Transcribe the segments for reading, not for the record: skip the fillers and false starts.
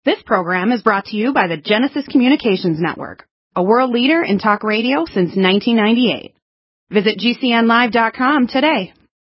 This program is brought to you by the Genesis Communications Network, a world leader in talk radio since 1998. Visit GCNlive.com today.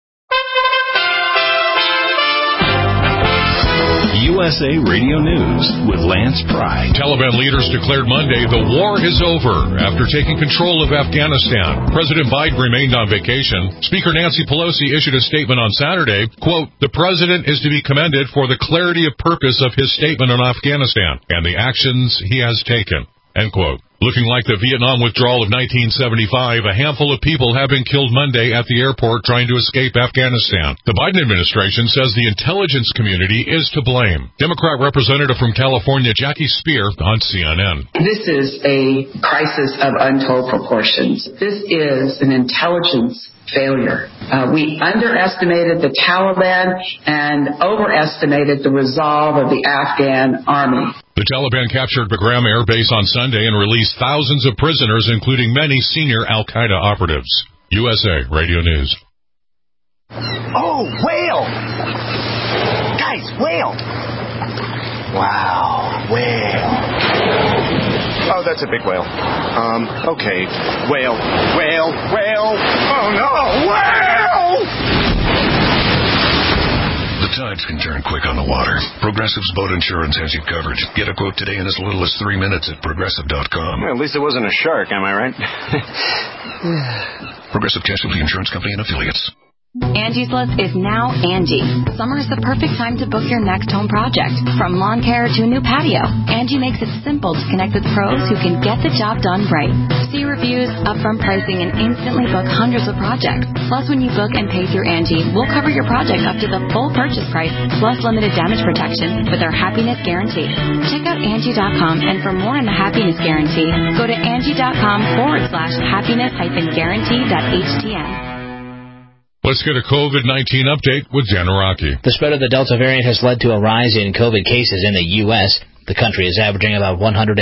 USA Radio News with Lance Pry. Taliban leaders declared Monday the war is over after taking control of Afghanistan. President Biden remained on vacation. Speaker Nancy Pelosi issued a statement on Saturday, quote, "The president is to be commended for the clarity of purpose of his statement on Afghanistan and the actions he has taken," end quote. Looking like the Vietnam withdrawal of 1975, a handful of people have been killed Monday at the airport trying to escape Afghanistan. The Biden administration says the intelligence community is to blame. Democrat Representative from California, Jackie Speer, on CNN. This is a crisis of untold proportions. This is an intelligence failure. We underestimated the Taliban and overestimated the resolve of the Afghan army. The Taliban captured Bagram Air Base on Sunday and released thousands of prisoners, including many senior al-Qaeda operatives. USA Radio News. Oh, whale! Guys, whale! Wow, whale. Oh, that's a big whale. Okay. Whale. Oh, no, whale! The tides can turn quick on the water. Progressive's boat insurance has you covered. Get a quote today in as little as 3 minutes at Progressive.com. Well, at least it wasn't a shark, am I right? Progressive Casualty Insurance Company and Affiliates. Angie's List is now Angie. Summer is the perfect time to book your next home project. From lawn care to a new patio, Angie makes it simple to connect with pros who can get the job done right. See reviews, upfront pricing, and instantly book hundreds of projects. Plus, when you book and pay through Angie, we'll cover your project up to the full purchase price, plus limited damage protection with our Happiness Guarantee. Check out Angie.com, and for more on the Happiness Guarantee, go to Angie.com/happiness-guarantee.htm. Let's get a COVID-19 update with Jan Araki. The spread of the Delta variant has led to a rise in COVID cases in the U.S. The country is averaging about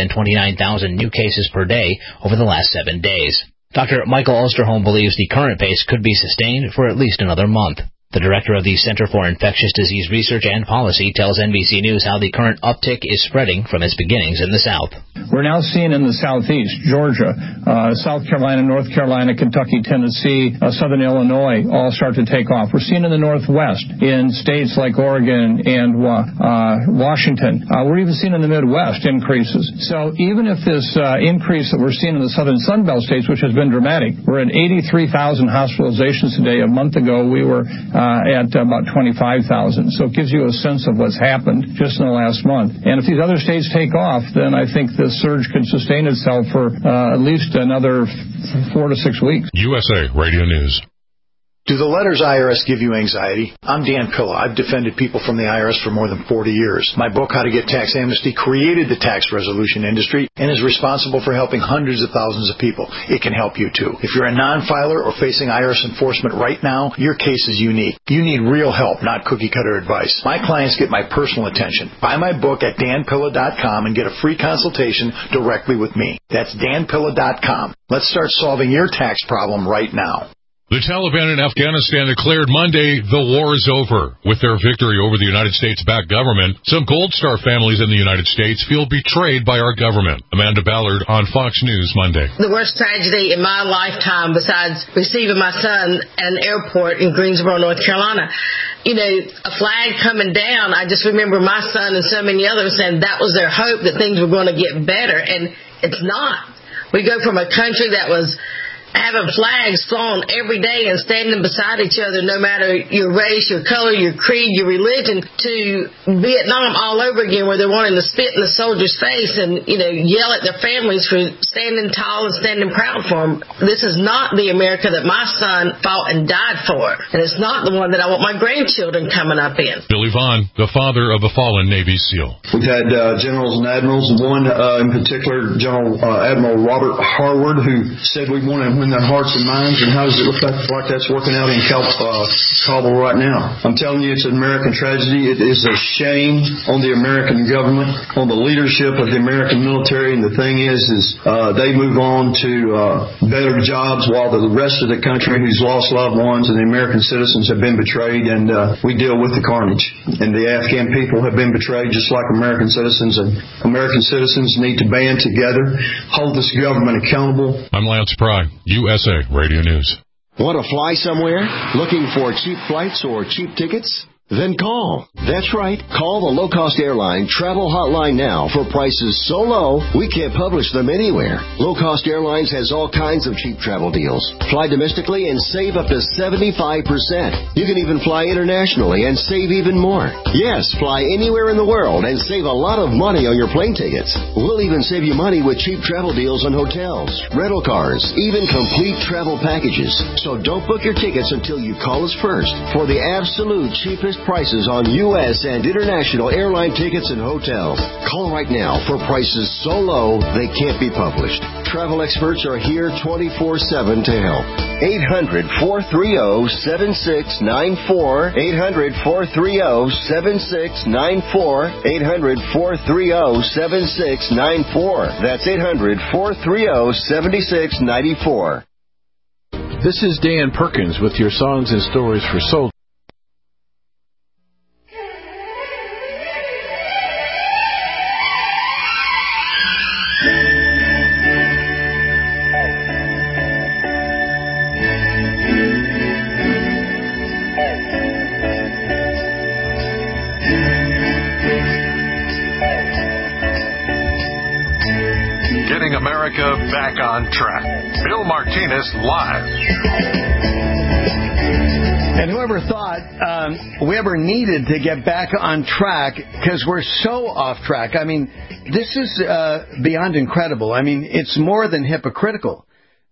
129,000 new cases per day over the last 7 days. Dr. Michael Osterholm believes the current pace could be sustained for at least another month. The director of the Center for Infectious Disease Research and Policy tells NBC News how the current uptick is spreading from its beginnings in the South. We're now seeing in the Southeast, Georgia, South Carolina, North Carolina, Kentucky, Tennessee, Southern Illinois all start to take off. We're seeing in the Northwest, in states like Oregon and Washington. We're even seeing in the Midwest increases. So even if this increase that we're seeing in the Southern Sun Belt states, which has been dramatic, we're at 83,000 hospitalizations today. A month ago, we were at about 25,000. So it gives you a sense of what's happened just in the last month. And if these other states take off, then I think this surge can sustain itself for at least another 4 to 6 weeks. USA Radio News. Do the letters IRS give you anxiety? I'm Dan Pilla. I've defended people from the IRS for more than 40 years. My book, How to Get Tax Amnesty, created the tax resolution industry and is responsible for helping hundreds of thousands of people. It can help you too. If you're a non-filer or facing IRS enforcement right now, your case is unique. You need real help, not cookie-cutter advice. My clients get my personal attention. Buy my book at danpilla.com and get a free consultation directly with me. That's danpilla.com. Let's start solving your tax problem right now. The Taliban in Afghanistan declared Monday the war is over. With their victory over the United States-backed government, some Gold Star families in the United States feel betrayed by our government. Amanda Ballard on Fox News Monday. The worst tragedy in my lifetime, besides receiving my son at an airport in Greensboro, North Carolina. You know, a flag coming down, I just remember my son and so many others saying that was their hope, that things were going to get better, and it's not. We go from a country that was having flags flown every day and standing beside each other, no matter your race, your color, your creed, your religion, to Vietnam all over again, where they're wanting to spit in the soldier's face and, you know, yell at their families for standing tall and standing proud for them. This is not the America that my son fought and died for, and it's not the one that I want my grandchildren coming up in. Billy Vaughn, the father of a fallen Navy SEAL. We've had generals and admirals, one in particular, Admiral Robert Harward, who said we want to in their hearts and minds, and how does it look like that's working out in Kabul right now? I'm telling you, it's an American tragedy. It is a shame on the American government, on the leadership of the American military, and the thing is they move on to better jobs while the rest of the country who's lost loved ones and the American citizens have been betrayed, and we deal with the carnage. And the Afghan people have been betrayed just like American citizens, and American citizens need to band together, hold this government accountable. I'm Lance Pry, USA Radio News. Want to fly somewhere? Looking for cheap flights or cheap tickets? Then call. That's right. Call the low-cost airline travel hotline now for prices so low we can't publish them anywhere. Low-cost airlines has all kinds of cheap travel deals. Fly domestically and save up to 75%. You can even fly internationally and save even more. Yes, fly anywhere in the world and save a lot of money on your plane tickets. We'll even save you money with cheap travel deals on hotels, rental cars, even complete travel packages. So don't book your tickets until you call us first for the absolute cheapest prices on U.S. and international airline tickets and hotels. Call right now for prices so low they can't be published. Travel experts are here 24/7 to help. 800-430-7694. 800-430-7694. 800-430-7694. That's 800-430-7694. This is Dan Perkins with your songs and stories for soldiers. America back on track. Bill Martinez live. And whoever thought we ever needed to get back on track, because we're so off track. I mean, this is beyond incredible. I mean, it's more than hypocritical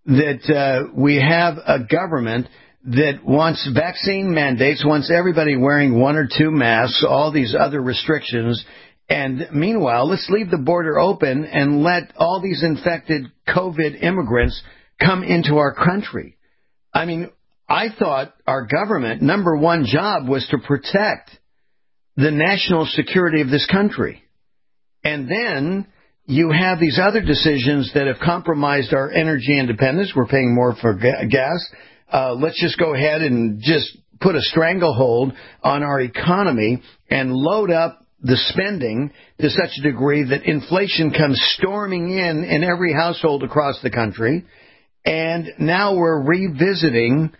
that we have a government that wants vaccine mandates, wants everybody wearing 1 or 2 masks, all these other restrictions. And meanwhile, let's leave the border open and let all these infected COVID immigrants come into our country. I mean, I thought our government, number one job was to protect the national security of this country. And then you have these other decisions that have compromised our energy independence. We're paying more for gas. Let's just go ahead and just put a stranglehold on our economy and load up the spending to such a degree that inflation comes storming in every household across the country. And now we're revisiting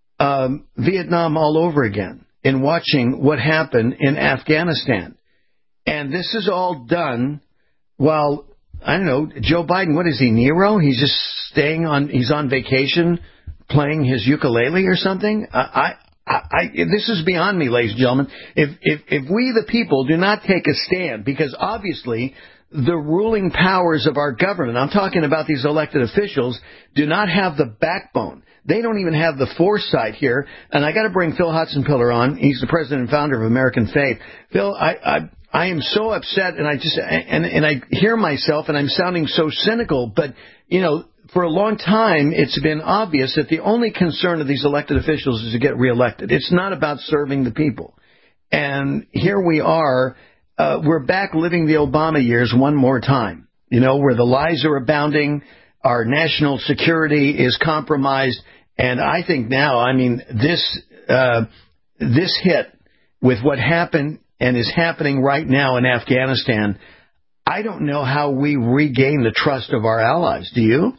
Vietnam all over again and watching what happened in Afghanistan. And this is all done while, I don't know, Joe Biden, what is he, Nero? He's just he's on vacation playing his ukulele or something? This is beyond me, ladies and gentlemen. If we, the people, do not take a stand, because obviously the ruling powers of our government, I'm talking about these elected officials, do not have the backbone. They don't even have the foresight here. And I got to bring Phil Hudson-Pillar on. He's the president and founder of American Faith. Phil, I am so upset, and I hear myself, and I'm sounding so cynical, but you know, for a long time, it's been obvious that the only concern of these elected officials is to get reelected. It's not about serving the people. And here we are, we're back living the Obama years one more time, you know, where the lies are abounding, our national security is compromised. And I think now, I mean, this hit with what happened and is happening right now in Afghanistan, I don't know how we regain the trust of our allies. Do you?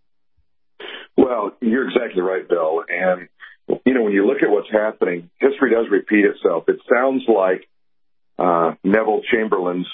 Well, you're exactly right, Bill. And, you know, when you look at what's happening, history does repeat itself. It sounds like Neville Chamberlain's,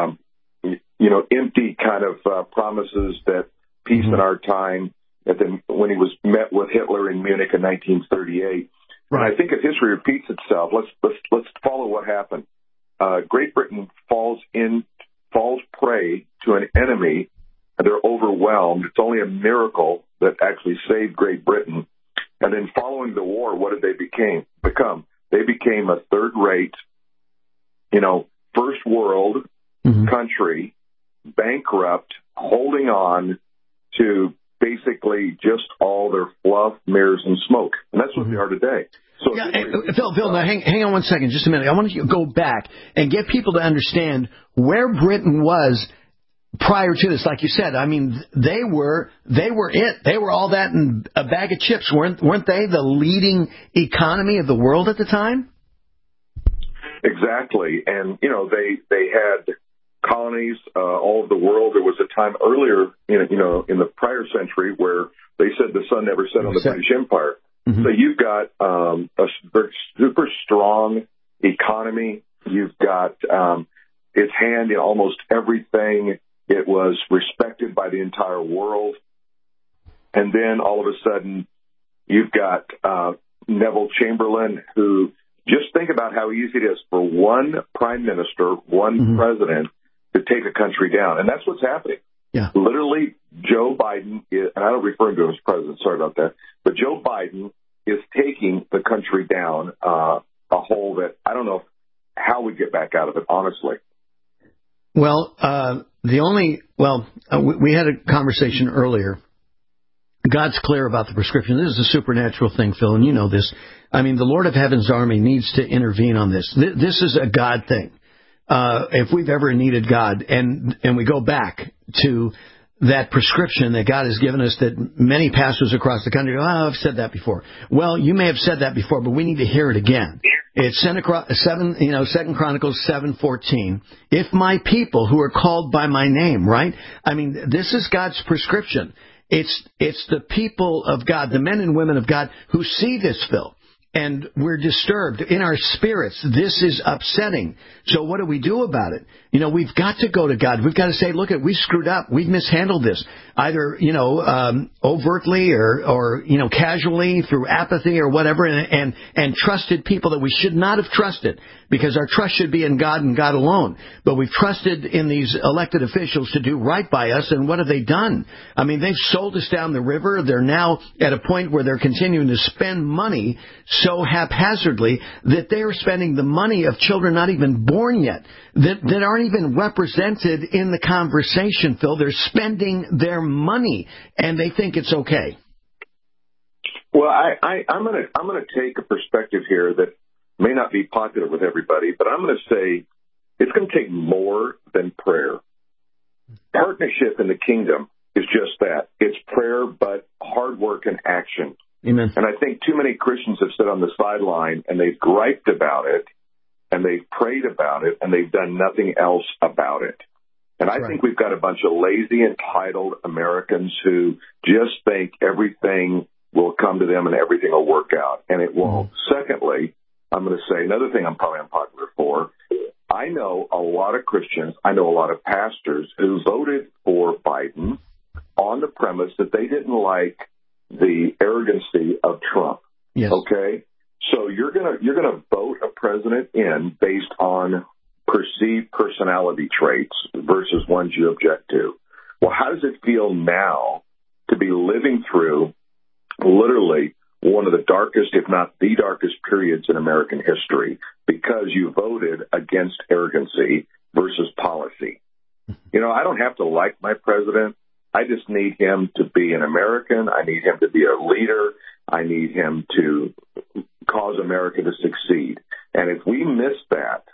empty kind of promises that peace in our time, when he was met with Hitler in Munich in 1938. Right. And I think if history repeats itself, let's follow what happened. Great Britain falls prey to an enemy, and they're overwhelmed. It's only a miracle that actually saved Great Britain. And then following the war, what did they become? They became a third-rate, first world country, bankrupt, holding on to basically just all their fluff, mirrors, and smoke. And that's what they are today. So Phil, now hang on one second, just a minute. I want you to go back and get people to understand where Britain was prior to this. Like you said, I mean, they were it. They were all that in a bag of chips. Weren't they the leading economy of the world at the time? Exactly. And, they had colonies all over the world. There was a time earlier, in the prior century where they said the sun never set on the British Empire. Mm-hmm. So you've got a super strong economy. You've got its hand in almost everything. It was respected by the entire world. And then all of a sudden, you've got Neville Chamberlain, who just think about how easy it is for one prime minister, one president to take a country down. And that's what's happening. Yeah. Literally, Joe Biden, and I don't refer to him as president, sorry about that, but Joe Biden is taking the country down a hole that I don't know how we get back out of it, honestly. Well, we had a conversation earlier. God's clear about the prescription. This is a supernatural thing, Phil, and you know this. I mean, the Lord of Heaven's army needs to intervene on this. This is a God thing. If we've ever needed God, and we go back to that prescription that God has given us that many pastors across the country go, I've said that before. Well, you may have said that before, but we need to hear it again. It's 2 Chronicles 7:14. If my people who are called by my name, right? I mean, this is God's prescription. It's the people of God, the men and women of God who see this, Phil. And we're disturbed in our spirits. This is upsetting. So what do we do about it? We've got to go to God. We've got to say, look, we screwed up. We've mishandled this. Either, overtly or casually through apathy or whatever, and trusted people that we should not have trusted, because our trust should be in God and God alone. But we've trusted in these elected officials to do right by us, and what have they done? I mean, they've sold us down the river. They're now at a point where they're continuing to spend money so haphazardly that they are spending the money of children not even born yet, that aren't even represented in the conversation, Phil. They're spending their money, and they think it's okay. Well, I'm going to take a perspective here that may not be popular with everybody, but I'm going to say it's going to take more than prayer. Partnership in the kingdom is just that. It's prayer, but hard work and action. Amen. And I think too many Christians have sit on the sideline and they've griped about it and they've prayed about it and they've done nothing else about it. And I think we've got a bunch of lazy, entitled Americans who just think everything will come to them and everything will work out, and it won't. Secondly, I'm going to say another thing I'm probably unpopular for. I know a lot of Christians, I know a lot of pastors who voted for Biden on the premise that they didn't like the arrogancy of Trump. Yes. Okay? So you're gonna vote a president in based on perceived personality traits versus ones you object to. Well, how does it feel now to be living through literally one of the darkest, if not the darkest periods in American history because you voted against arrogancy versus policy? I don't have to like my president. I just need him to be an American. I need him to be a leader. I need him to cause America to succeed. And if we miss that,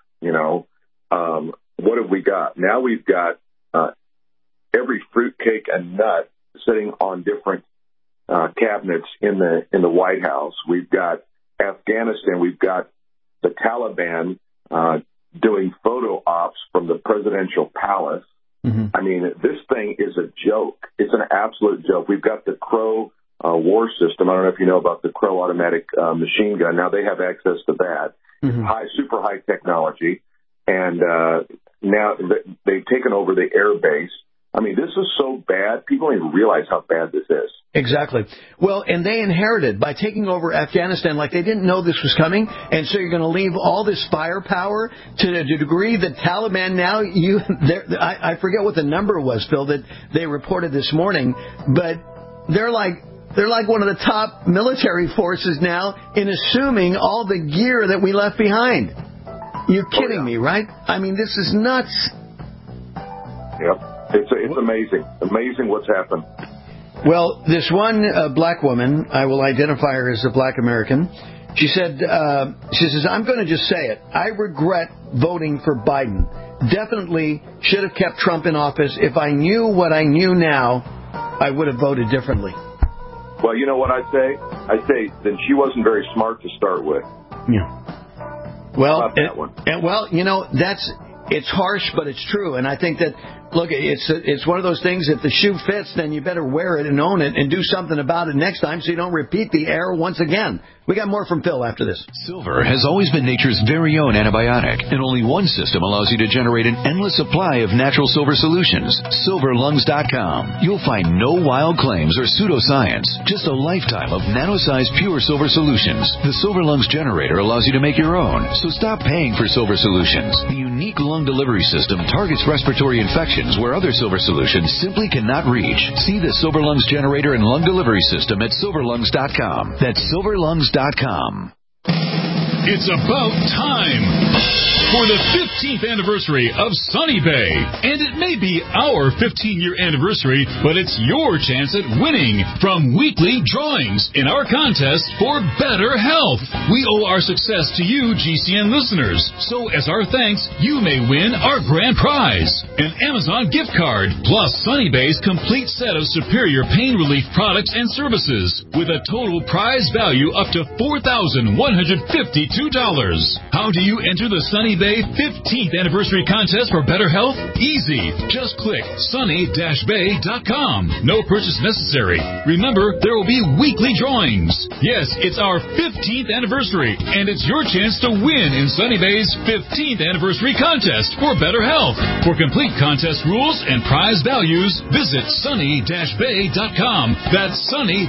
what have we got? Now we've got every fruitcake and nut sitting on different cabinets in the White House. We've got Afghanistan. We've got the Taliban doing photo ops from the presidential palace. Mm-hmm. I mean, this thing is a joke. It's an absolute joke. We've got the Crow war system. I don't know if you know about the Crow automatic machine gun. Now they have access to that. Mm-hmm. Super high technology. And now they've taken over the air base. I mean, this is so bad. People don't even realize how bad this is. Exactly. Well, and they inherited by taking over Afghanistan like they didn't know this was coming. And so you're going to leave all this firepower to the degree that Taliban now, I forget what the number was, Phil, that they reported this morning, but they're like one of the top military forces now in assuming all the gear that we left behind. You're kidding me, right? I mean, this is nuts. Yep. It's amazing. Amazing what's happened. Well, this one black woman, I will identify her as a black American. She said, she says, I'm going to just say it. I regret voting for Biden. Definitely should have kept Trump in office. If I knew what I knew now, I would have voted differently. Well, you know what I'd say? I'd say then she wasn't very smart to start with. Yeah. Well, it's harsh, but it's true. And I think that, look, it's one of those things, if the shoe fits, then you better wear it and own it and do something about it next time so you don't repeat the error once again. We got more from Phil after this. Silver has always been nature's very own antibiotic, and only one system allows you to generate an endless supply of natural silver solutions. SilverLungs.com. You'll find no wild claims or pseudoscience, just a lifetime of nano-sized pure silver solutions. The Silver Lungs generator allows you to make your own, so stop paying for silver solutions. The unique lung delivery system targets respiratory infections where other silver solutions simply cannot reach. See the Silver Lungs generator and lung delivery system at SilverLungs.com. That's SilverLungs.com. It's about time for the 15th anniversary of Sunny Bay. And it may be our 15-year anniversary, but it's your chance at winning from weekly drawings in our contest for better health. We owe our success to you, GCN listeners. So as our thanks, you may win our grand prize, an Amazon gift card, plus Sunny Bay's complete set of superior pain relief products and services, with a total prize value up to $4,152. How do you enter the Sunny Bay 15th anniversary contest for better health? Easy. Just click sunny-bay.com. No purchase necessary. Remember, there will be weekly drawings. Yes, it's our 15th anniversary, and it's your chance to win in Sunny Bay's 15th anniversary contest for better health. For complete contest rules and prize values, visit sunny-bay.com. That's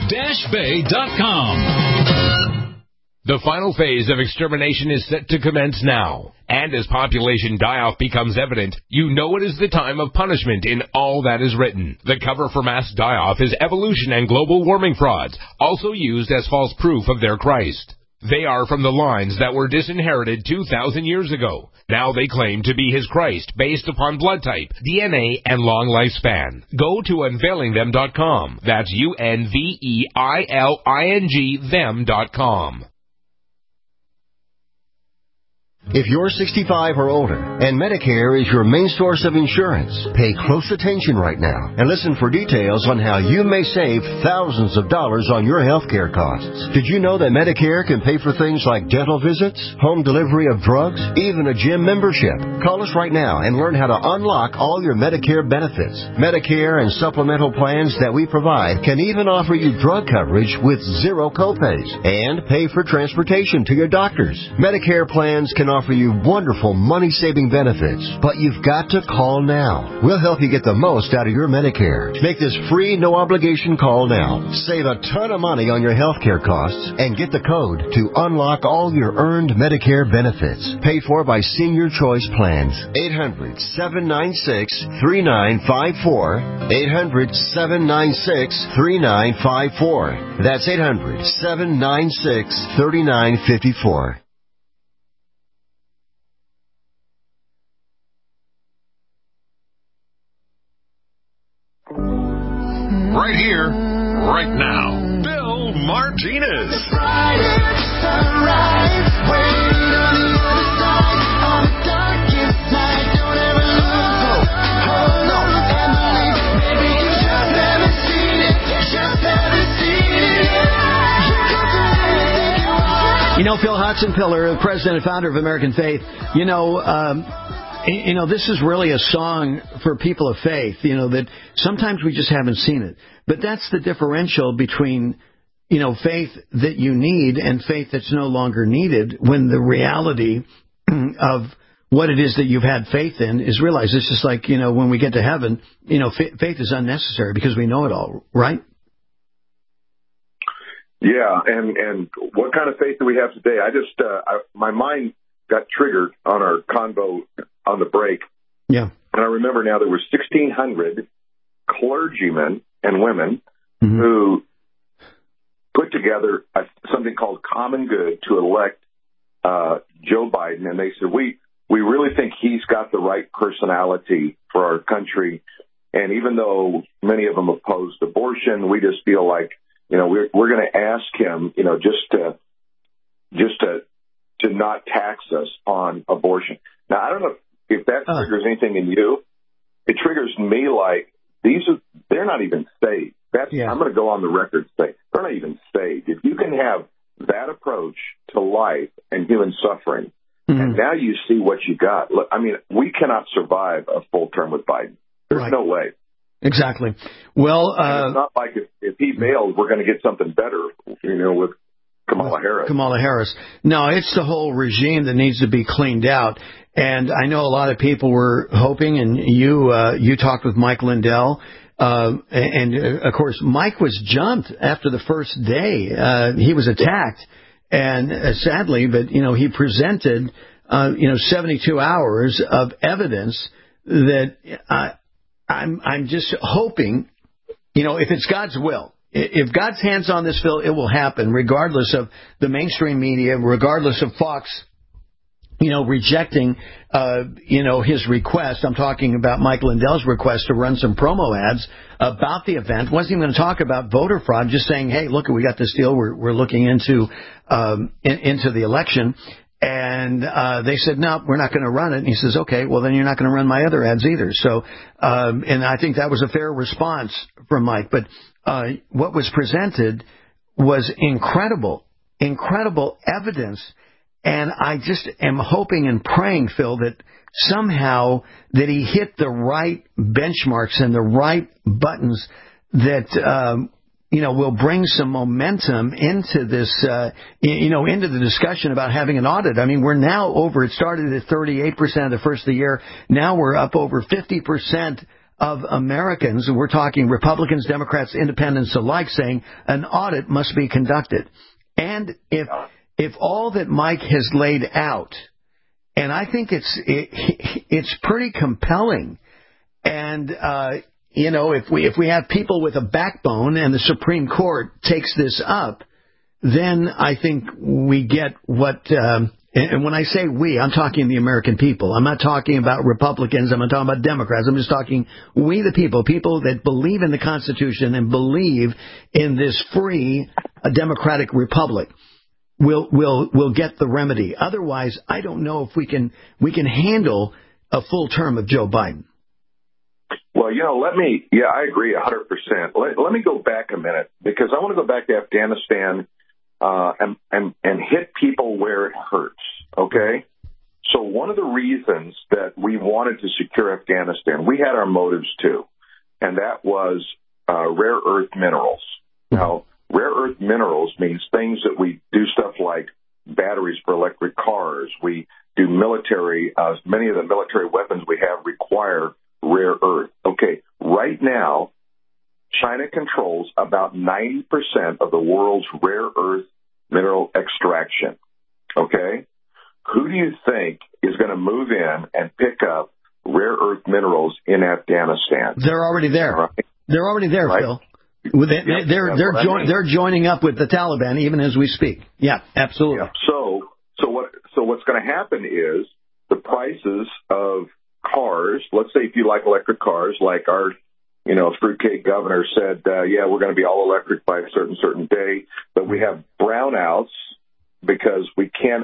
sunny-bay.com. The final phase of extermination is set to commence now. And as population die-off becomes evident, you know it is the time of punishment in all that is written. The cover for mass die-off is evolution and global warming frauds, also used as false proof of their Christ. They are from the lines that were disinherited 2,000 years ago. Now they claim to be his Christ based upon blood type, DNA, and long lifespan. Go to unveilingthem.com. That's UNVEILING them.com. If you're 65 or older and Medicare is your main source of insurance, pay close attention right now and listen for details on how you may save thousands of dollars on your health care costs. Did you know that Medicare can pay for things like dental visits, home delivery of drugs, even a gym membership? Call us right now and learn how to unlock all your Medicare benefits. Medicare and supplemental plans that we provide can even offer you drug coverage with zero copays and pay for transportation to your doctors. Medicare plans can offer you wonderful money-saving benefits, but you've got to call now. We'll help you get the most out of your Medicare. Make this free, no-obligation call now. Save a ton of money on your health care costs and get the code to unlock all your earned Medicare benefits. Paid for by Senior Choice Plans. 800-796-3954. 800-796-3954. That's 800-796-3954. Right here, right now, Bill Martinez. You know, Phil Hotson-Piller, president and founder of American Faith, this is really a song for people of faith, that sometimes we just haven't seen it. But that's the differential between, faith that you need and faith that's no longer needed, when the reality of what it is that you've had faith in is realized. It's just like, when we get to heaven, faith is unnecessary because we know it all, right? Yeah, and what kind of faith do we have today? My mind got triggered on our convo on the break. Yeah. And I remember now there were 1,600 clergymen and women who put together something called Common Good to elect Joe Biden. And they said, we really think he's got the right personality for our country. And even though many of them opposed abortion, we just feel like, we're going to ask him, just to not tax us on abortion. Now, I don't know if that triggers anything in you. It triggers me like they're not even saved. I'm going to go on the record and say they're not even saved. If you can have that approach to life and human suffering, and now you see what you got. Look, I mean, we cannot survive a full term with Biden. There's no way. Exactly. Well, it's not like if he fails, we're going to get something better, with Kamala Harris. No, it's the whole regime that needs to be cleaned out. And I know a lot of people were hoping, and you talked with Mike Lindell, and of course Mike was jumped after the first day. He was attacked, and sadly, but he presented 72 hours of evidence that I'm just hoping, if it's God's will. If God's hand's on this, Phil, it will happen, regardless of the mainstream media, regardless of Fox, rejecting, his request. I'm talking about Mike Lindell's request to run some promo ads about the event. Wasn't even going to talk about voter fraud, just saying, hey, look, we got this deal. We're looking into the election. And they said, no, we're not going to run it. And he says, okay, well, then you're not going to run my other ads either. So, and I think that was a fair response from Mike. But what was presented was incredible evidence. And I just am hoping and praying, Phil, that somehow that he hit the right benchmarks and the right buttons that will bring some momentum into this, into the discussion about having an audit. I mean, we're now over, it started at 38% the first of the year. Now we're up over 50% of Americans, we're talking Republicans, Democrats, Independents alike, saying an audit must be conducted. And if all that Mike has laid out, and I think it's pretty compelling, and if we have people with a backbone and the Supreme Court takes this up, then I think we get what, and when I say we, I'm talking the American people. I'm not talking about Republicans. I'm not talking about Democrats. I'm just talking we the people that believe in the Constitution and believe in this free democratic republic. We'll get the remedy. Otherwise, I don't know if we can handle a full term of Joe Biden. Well, I agree 100%. Let me go back a minute, because I want to go back to Afghanistan and hit people where it hurts, okay? So one of the reasons that we wanted to secure Afghanistan, we had our motives too, and that was rare earth minerals. Now, rare earth minerals means things that we do stuff like batteries for electric cars. We do military, many of the military weapons we have require rare earth. Okay, right now, China controls about 90% of the world's rare earth mineral extraction. Okay? Who do you think is going to move in and pick up rare earth minerals in Afghanistan? They're already there. Right? They're already there, right? Phil. They're joining up with the Taliban even as we speak. Yeah, absolutely. Yeah. So what's going to happen is the prices of cars, let's say if you like electric cars, like our, fruitcake governor said, we're going to be all electric by a certain day, but we have brownouts because we can't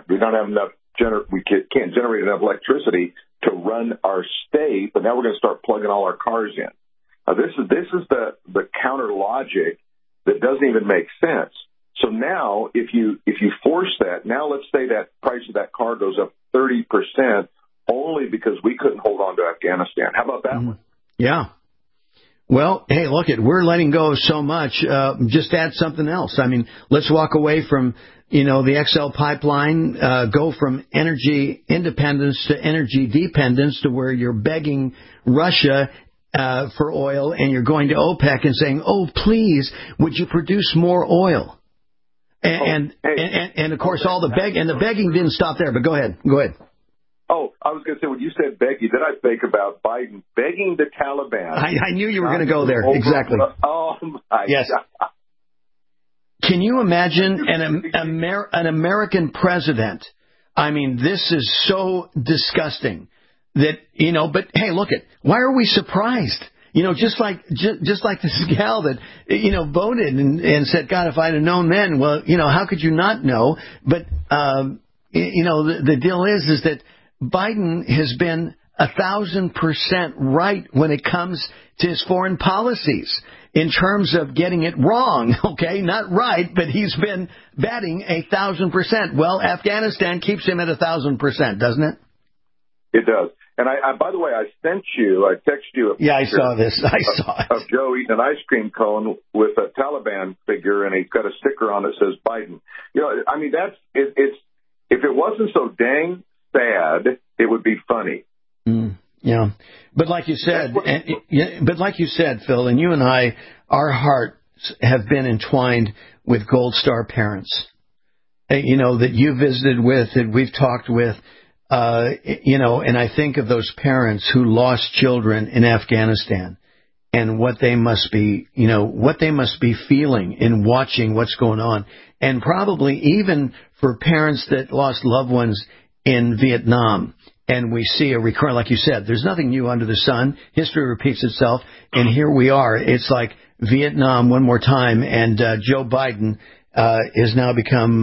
generate enough electricity to run our state, but now we're going to start plugging all our cars in. This is the counter logic that doesn't even make sense. So now, if you force that, now let's say that price of that car goes up 30%, only because we couldn't hold on to Afghanistan. How about that one? Yeah. Well, hey, we're letting go of so much. Just add something else. I mean, let's walk away from, the XL pipeline, go from energy independence to energy dependence to where you're begging Russia for oil and you're going to OPEC and saying, oh, please, would you produce more oil? And of course, all the begging didn't stop there, but go ahead. Oh, I was going to say, when you said begging, then I think about Biden begging the Taliban. I knew you were going to go there. Exactly. Oh, my God. Can you imagine an American president? I mean, this is so disgusting that, but hey, why are we surprised? just like this gal that, voted and said, God, if I'd have known then, well, how could you not know? But, the deal is that Biden has been 1,000% right when it comes to his foreign policies in terms of getting it wrong. Okay, not right, but he's been batting 1,000%. Well, Afghanistan keeps him at 1,000%, doesn't it? It does. And I by the way, I texted you a picture. Yeah, I saw this. I saw it. Of Joe eating an ice cream cone with a Taliban figure, and he's got a sticker on that says Biden. That's it's if it wasn't so dang sad, it would be funny. Yeah, but like you said, Phil, and you and I, our hearts have been entwined with Gold Star parents. That you visited with, that we've talked with. And I think of those parents who lost children in Afghanistan and what they must be, feeling in watching what's going on. And probably even for parents that lost loved ones in Vietnam. And we see a recurrent, like you said, there's nothing new under the sun. History repeats itself. And here we are. It's like Vietnam one more time. And Joe Biden has now become,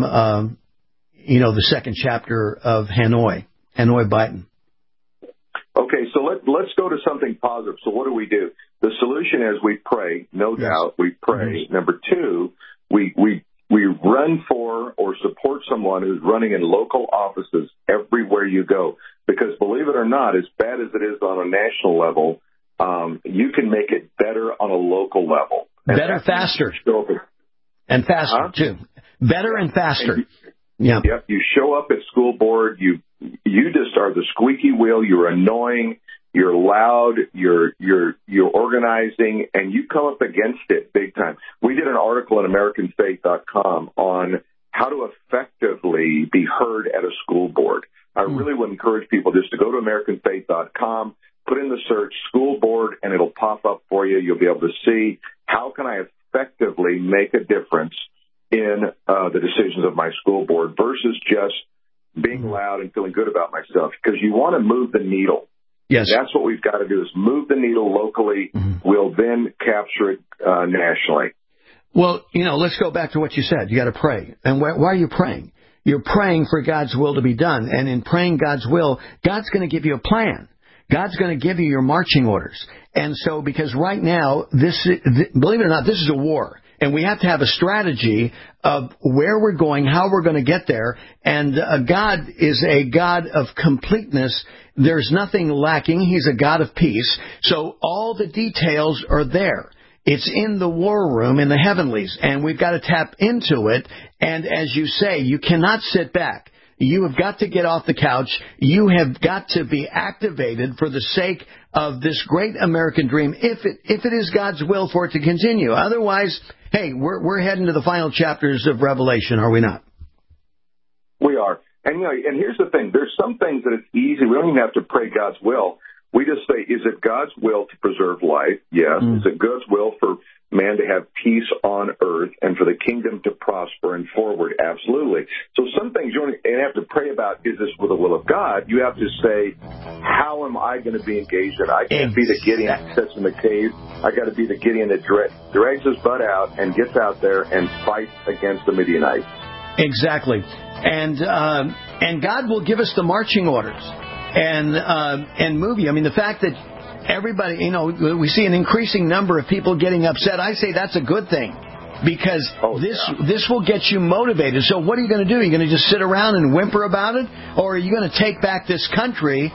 the second chapter of Hanoi Biden. Okay, so let's go to something positive. So what do? The solution is we pray, no doubt. We pray. Mm-hmm. Number two, we run for or support someone who's running in local offices everywhere you go. Because believe it or not, as bad as it is on a national level, you can make it better on a local level. Better, faster. And faster, too. Better and faster. Yeah. Yep. You show up at school board. You just are the squeaky wheel. You're annoying. You're loud. You're organizing, and you come up against it big time. We did an article at AmericanFaith.com on how to effectively be heard at a school board. I really would encourage people just to go to AmericanFaith.com, put in the search school board, and it'll pop up for you. You'll be able to see how can I effectively make a difference in the decisions of my school board versus just being loud and feeling good about myself, because you want to move the needle. Yes. That's what we've got to do, is move the needle locally. Mm-hmm. We'll then capture it nationally. Well, let's go back to what you said. You got to pray. And why are you praying? You're praying for God's will to be done. And in praying God's will, God's going to give you a plan. God's going to give you your marching orders. And so, because right now, believe it or not, this is a war. And we have to have a strategy of where we're going, how we're going to get there. And God is a God of completeness. There's nothing lacking. He's a God of peace. So all the details are there. It's in the war room in the heavenlies, and we've got to tap into it. And as you say, you cannot sit back. You have got to get off the couch. You have got to be activated for the sake of this great American dream, if it is God's will for it to continue. Otherwise, hey, we're heading to the final chapters of Revelation, are we not? We are. And here's the thing. There's some things that it's easy. We don't even have to pray God's will. We just say, is it God's will to preserve life? Yes. Is it God's will for man to have peace on earth and for the kingdom to prosper and forward? Absolutely. So some things you don't have to pray about, is this for the will of God? You have to say, how am I going to be engaged in it? I can't be the Gideon that sits in the cave. I got to be the Gideon that drags his butt out and gets out there and fights against the Midianites. Exactly. And God will give us the marching orders and move you. I mean, the fact that everybody, we see an increasing number of people getting upset. I say that's a good thing, because this will get you motivated. So what are you going to do? Are you going to just sit around and whimper about it? Or are you going to take back this country?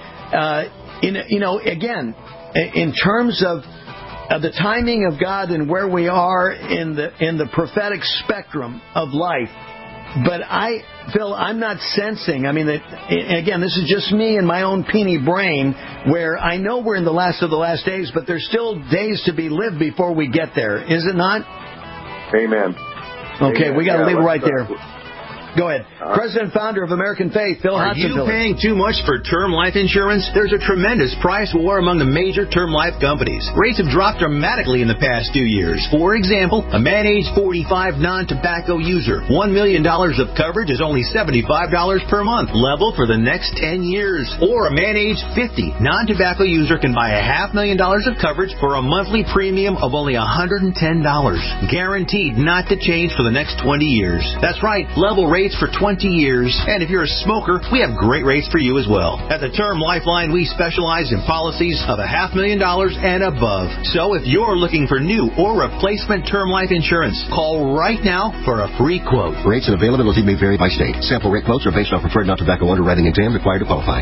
Again, in terms of the timing of God and where we are in the prophetic spectrum of life. But Phil, I'm not sensing, again, this is just me and my own puny brain, where I know we're in the last of the last days, but there's still days to be lived before we get there. Is it not? Amen. Okay, we got to leave it right there. Go ahead. President founder of American Faith, Bill Hudson. Are you paying too much for term life insurance? There's a tremendous price war among the major term life companies. Rates have dropped dramatically in the past 2 years. For example, a man age 45 non-tobacco user, $1 million of coverage is only $75 per month, level for the next 10 years. Or a man age 50 non-tobacco user can buy $500,000 of coverage for a monthly premium of only $110, guaranteed not to change for the next 20 years. That's right, level rates for 20 years. And if you're a smoker, we have great rates for you as well. At the Term Lifeline, we specialize in policies of $500,000 and above. So if you're looking for new or replacement term life insurance, call right now for a free quote. Rates and availability may vary by state. Sample rate quotes are based on preferred non-tobacco underwriting exam required to qualify.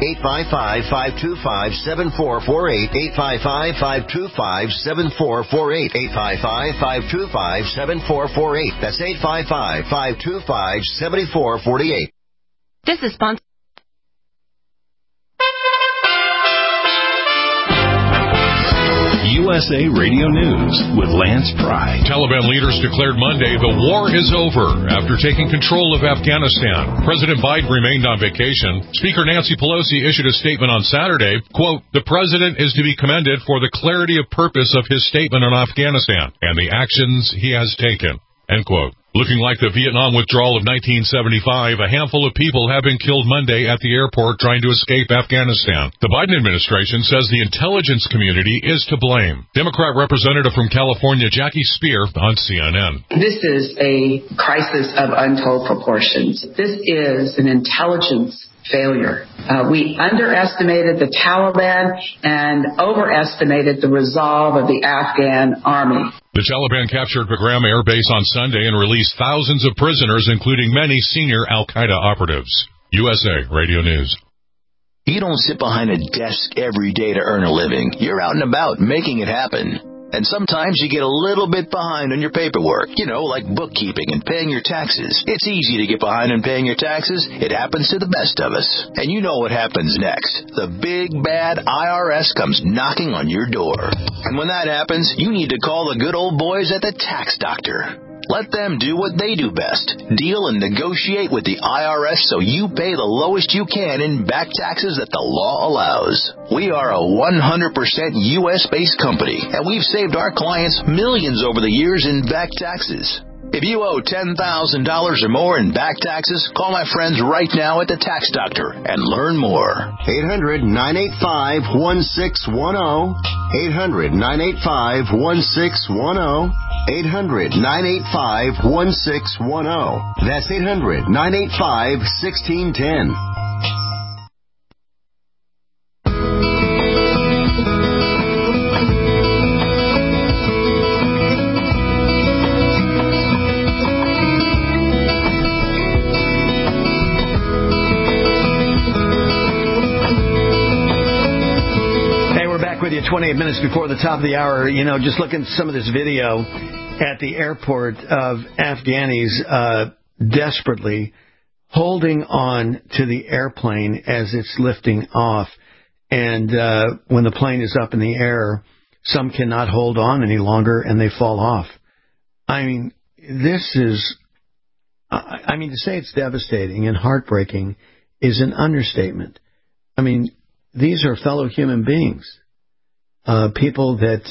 855-525-7448. 855-525-7448. 855-525-7448. That's 855-525-7448. This is sponsored. USA Radio News with Lance Pry. Taliban leaders declared Monday the war is over after taking control of Afghanistan. President Biden remained on vacation. Speaker Nancy Pelosi issued a statement on Saturday, quote, "The president is to be commended for the clarity of purpose of his statement on Afghanistan and the actions he has taken," end quote. Looking like the Vietnam withdrawal of 1975, a handful of people have been killed Monday at the airport trying to escape Afghanistan. The Biden administration says the intelligence community is to blame. Democrat Representative from California, Jackie Speer, on CNN. This is a crisis of untold proportions. This is an intelligence failure. We underestimated the Taliban and overestimated the resolve of the Afghan army. The Taliban captured Bagram Air Base on Sunday and released thousands of prisoners, including many senior al-Qaeda operatives. USA Radio News. You don't sit behind a desk every day to earn a living. You're out and about making it happen. And sometimes you get a little bit behind on your paperwork, like bookkeeping and paying your taxes. It's easy to get behind on paying your taxes. It happens to the best of us. And you know what happens next. The big, bad IRS comes knocking on your door. And when that happens, you need to call the good old boys at the Tax Doctor. Let them do what they do best. Deal and negotiate with the IRS so you pay the lowest you can in back taxes that the law allows. We are a 100% U.S.-based company, and we've saved our clients millions over the years in back taxes. If you owe $10,000 or more in back taxes, call my friends right now at the Tax Doctor and learn more. 800-985-1610. 800-985-1610. 800-985-1610. That's 800-985-1610. With you 28 minutes before the top of the hour, just looking at some of this video at the airport of Afghanis desperately holding on to the airplane as it's lifting off. And when the plane is up in the air, some cannot hold on any longer and they fall off. I mean, this is, to say it's devastating and heartbreaking is an understatement. I mean, these are fellow human beings. People that,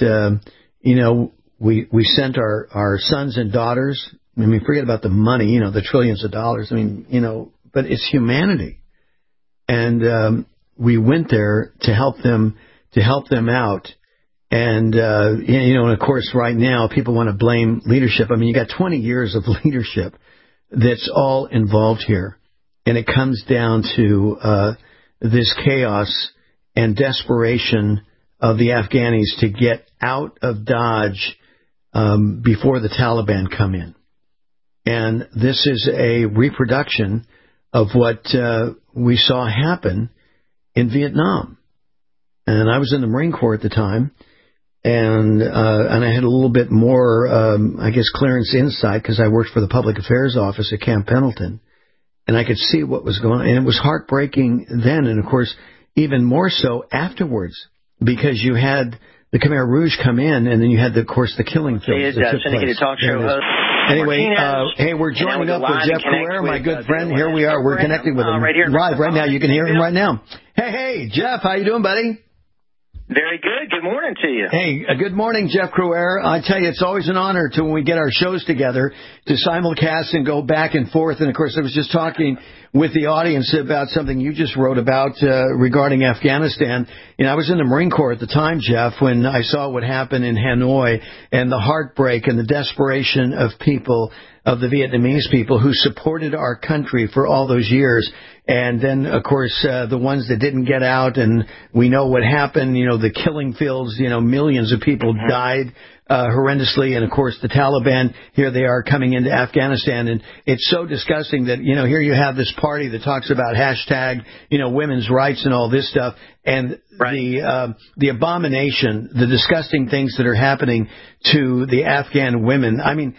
we sent our sons and daughters. I mean, forget about the money, the trillions of dollars. But it's humanity. And we went there to help them out. And, and of course, right now, people want to blame leadership. I mean, you got 20 years of leadership that's all involved here. And it comes down to this chaos and desperation of the Afghanis to get out of Dodge before the Taliban come in. And this is a reproduction of what we saw happen in Vietnam. And I was in the Marine Corps at the time, and I had a little bit more, clearance insight because I worked for the Public Affairs Office at Camp Pendleton, and I could see what was going on. And it was heartbreaking then, and of course, even more so afterwards. Because you had the Khmer Rouge come in, and then you had, of course, the killing fields. Syndicated talk show host. Anyway, hey, we're joining up with Jeff Crouere, my good friend. Here we are. We're connecting with him right here, live right now. You can hear him right now. Hey, Jeff, how you doing, buddy? Very good. Good morning to you. Hey, good morning, Jeff Crouere. I tell you, it's always an honor when we get our shows together to simulcast and go back and forth. And, of course, I was just talking with the audience about something you just wrote about regarding Afghanistan. I was in the Marine Corps at the time, Jeff, when I saw what happened in Hanoi and the heartbreak and the desperation of people, of the Vietnamese people who supported our country for all those years. And then, of course, the ones that didn't get out, and we know what happened, the killing fields, millions of people died horrendously. And, of course, the Taliban, here they are coming into Afghanistan. And it's so disgusting that, here you have this party that talks about hashtag, women's rights and all this stuff. And the abomination, the disgusting things that are happening to the Afghan women. I mean,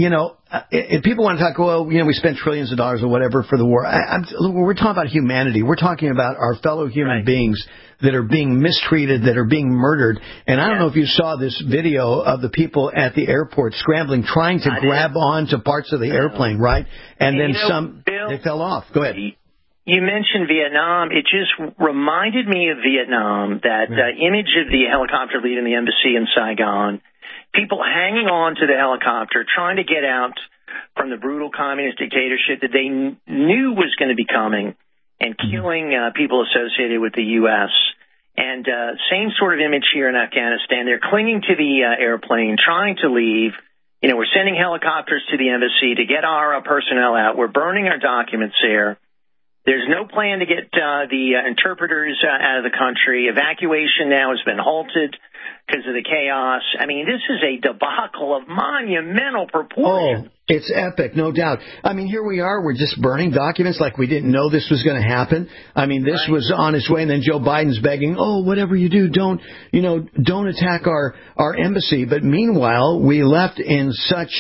if people want to talk, well, we spent trillions of dollars or whatever for the war. We're talking about humanity. We're talking about our fellow human beings that are being mistreated, that are being murdered. And I don't know if you saw this video of the people at the airport scrambling, trying to grab on to parts of the airplane, right? And then Bill, they fell off. Go ahead. You mentioned Vietnam. It just reminded me of Vietnam, that image of the helicopter leaving the embassy in Saigon, people hanging on to the helicopter, trying to get out from the brutal communist dictatorship that they knew was going to be coming, and killing people associated with the U.S. And same sort of image here in Afghanistan. They're clinging to the airplane, trying to leave. We're sending helicopters to the embassy to get our personnel out. We're burning our documents there. There's no plan to get the interpreters out of the country. Evacuation now has been halted because of the chaos. I mean, this is a debacle of monumental proportions. Oh, it's epic, no doubt. I mean, here we are. We're just burning documents like we didn't know this was going to happen. I mean, this was on its way, and then Joe Biden's begging, whatever you do, don't attack our embassy. But meanwhile, we left in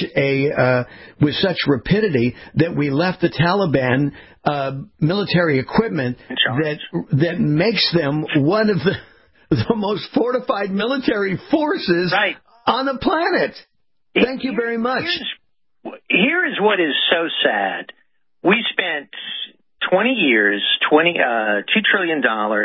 with such rapidity that we left the Taliban military equipment that makes them one of the most fortified military forces on the planet. Thank you very much. Here is what is so sad. We spent 20 years, $2 trillion,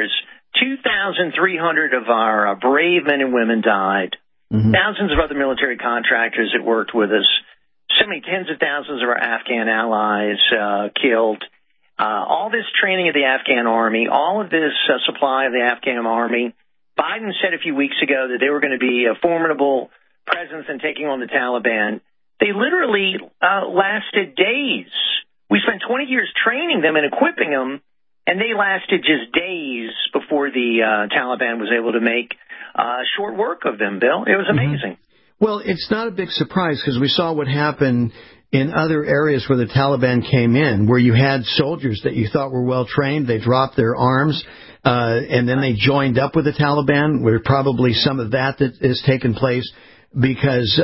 2,300 of our brave men and women died, thousands of other military contractors that worked with us, so many tens of thousands of our Afghan allies killed. All this training of the Afghan army, all of this supply of the Afghan army. Biden said a few weeks ago that they were going to be a formidable presence in taking on the Taliban. They literally lasted days. We spent 20 years training them and equipping them, and they lasted just days before the Taliban was able to make short work of them, Bill. It was amazing. Well, it's not a big surprise because we saw what happened in other areas where the Taliban came in, where you had soldiers that you thought were well trained. They dropped their arms, and then they joined up with the Taliban, where probably some of that has taken place because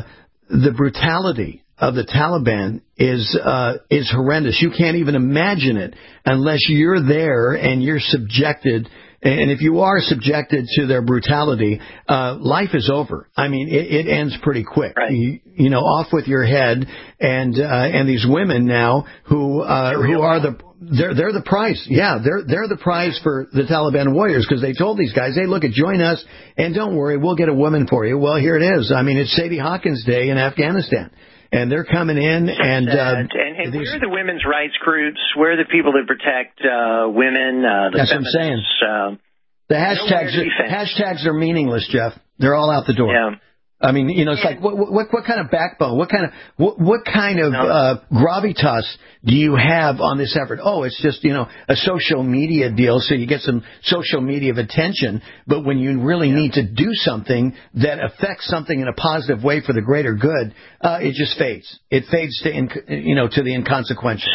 the brutality of the Taliban is horrendous. You can't even imagine it unless you're there and you're subjected. And if you are subjected to their brutality, life is over. I mean, it ends pretty quick. Off with your head. And these women now who are they're the prize. Yeah, they're the prize for the Taliban warriors, because they told these guys, hey, look, join us and don't worry, we'll get a woman for you. Well, here it is. I mean, it's Sadie Hawkins Day in Afghanistan. And they're coming in, and we're the women's rights groups. We're the people that protect women. That's what I'm saying. The hashtags are meaningless, Jeff. They're all out the door. Yeah. I mean, it's like what kind of backbone, what kind of gravitas do you have on this effort? Oh, it's just a social media deal, so you get some social media attention. But when you really need to do something that affects something in a positive way for the greater good, it just fades. It fades to the inconsequential.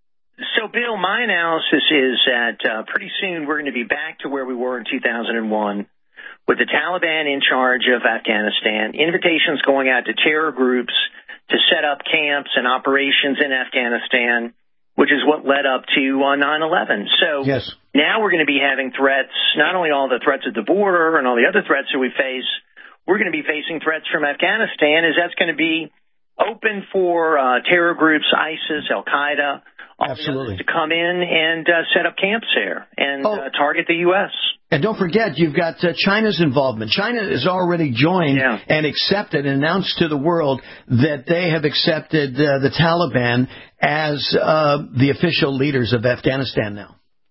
So, Bill, my analysis is that pretty soon we're going to be back to where we were in 2001. With the Taliban in charge of Afghanistan, invitations going out to terror groups to set up camps and operations in Afghanistan, which is what led up to 9/11. So now we're going to be having threats, not only all the threats at the border and all the other threats that we face, we're going to be facing threats from Afghanistan, as that's going to be open for terror groups, ISIS, Al-Qaeda, absolutely, to come in and set up camps there and target the U.S. And don't forget, you've got China's involvement. China has already joined and accepted and announced to the world that they have accepted the Taliban as the official leaders of Afghanistan now.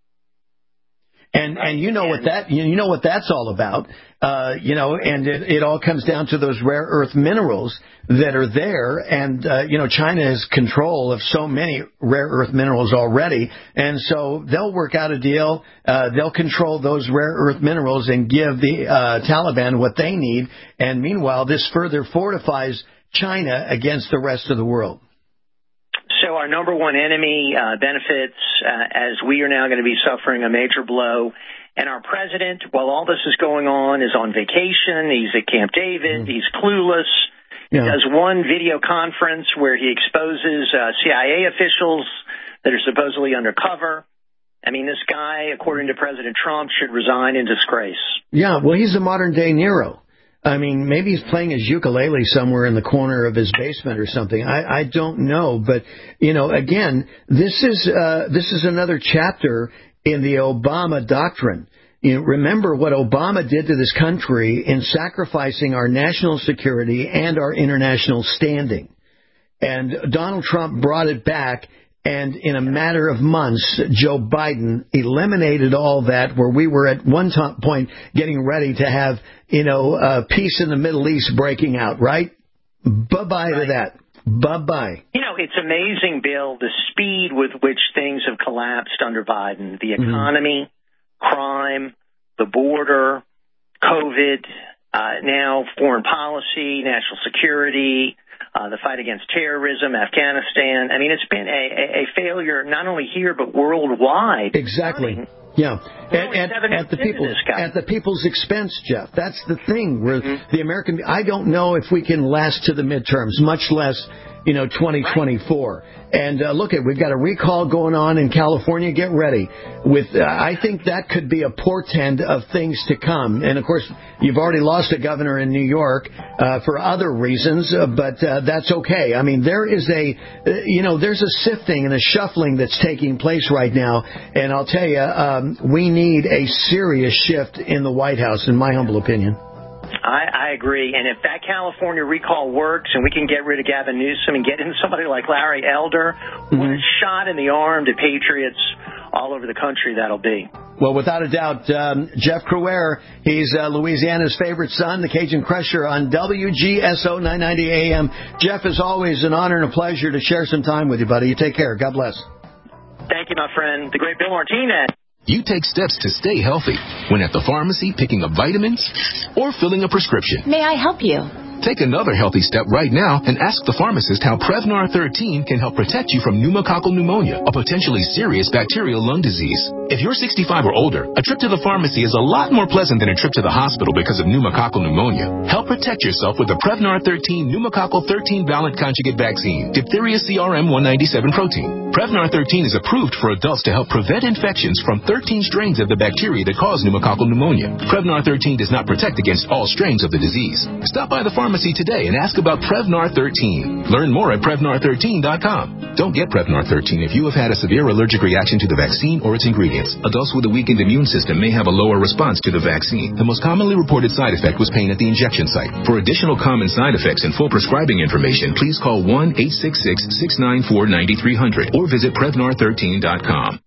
And you know what that's all about, and it all comes down to those rare earth minerals that are there, and China has control of so many rare earth minerals already, and so they'll work out a deal. They'll control those rare earth minerals and give the Taliban what they need, and meanwhile, this further fortifies China against the rest of the world. So our number one enemy benefits as we are now going to be suffering a major blow. And our president, while all this is going on, is on vacation. He's at Camp David. He's clueless. He does one video conference where he exposes CIA officials that are supposedly undercover. I mean, this guy, according to President Trump, should resign in disgrace. Yeah, well, he's a modern-day Nero. I mean, maybe he's playing his ukulele somewhere in the corner of his basement or something. I don't know. But, again, this is another chapter in the Obama doctrine. Remember what Obama did to this country in sacrificing our national security and our international standing. And Donald Trump brought it back. And in a matter of months, Joe Biden eliminated all that, where we were at one point getting ready to have, peace in the Middle East breaking out, right? Bye-bye to that. Bye-bye. It's amazing, Bill, the speed with which things have collapsed under Biden. The economy, crime, the border, COVID, now foreign policy, national security, the fight against terrorism, Afghanistan. I mean, it's been a failure not only here but worldwide. Exactly. Yeah. At the people's expense, Jeff. That's the thing. Where the American, I don't know if we can last to the midterms, much less 2024. And look, we've got a recall going on in California. Get ready. I think that could be a portend of things to come. And of course, you've already lost a governor in New York for other reasons, but that's okay. I mean, there's a sifting and a shuffling that's taking place right now. And I'll tell you, we need a serious shift in the White House, in my humble opinion. I agree. And if that California recall works and we can get rid of Gavin Newsom and get in somebody like Larry Elder, what a shot in the arm to patriots all over the country that'll be. Well, without a doubt, Jeff Crouere, he's Louisiana's favorite son, the Cajun Crusher on WGSO 990 AM. Jeff, as always, an honor and a pleasure to share some time with you, buddy. You take care. God bless. Thank you, my friend. The great Bill Martinez. You take steps to stay healthy when at the pharmacy picking up vitamins or filling a prescription. May I help you? Take another healthy step right now and ask the pharmacist how Prevnar 13 can help protect you from pneumococcal pneumonia, a potentially serious bacterial lung disease. If you're 65 or older, a trip to the pharmacy is a lot more pleasant than a trip to the hospital because of pneumococcal pneumonia. Help protect yourself with the Prevnar 13 pneumococcal 13-valent conjugate vaccine, diphtheria CRM 197 protein. Prevnar 13 is approved for adults to help prevent infections from 13 strains of the bacteria that cause pneumococcal pneumonia. Prevnar 13 does not protect against all strains of the disease. Stop by the pharmacy today and ask about Prevnar 13. Learn more at Prevnar13.com. Don't get Prevnar 13 if you have had a severe allergic reaction to the vaccine or its ingredients. Adults with a weakened immune system may have a lower response to the vaccine. The most commonly reported side effect was pain at the injection site. For additional common side effects and full prescribing information, please call 1-866-694-9300 or visit Prevnar13.com.